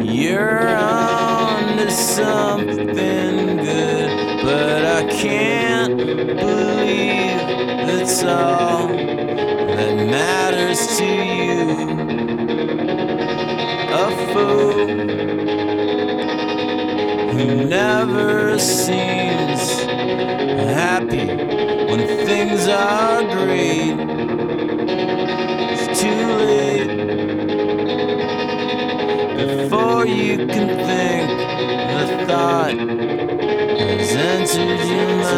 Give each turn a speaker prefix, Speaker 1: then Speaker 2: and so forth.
Speaker 1: You're on to something good, but I can't believe that's all that matters to you. A fool who never seems happy when things are great. It's too late before you can think the thought has entered your mind.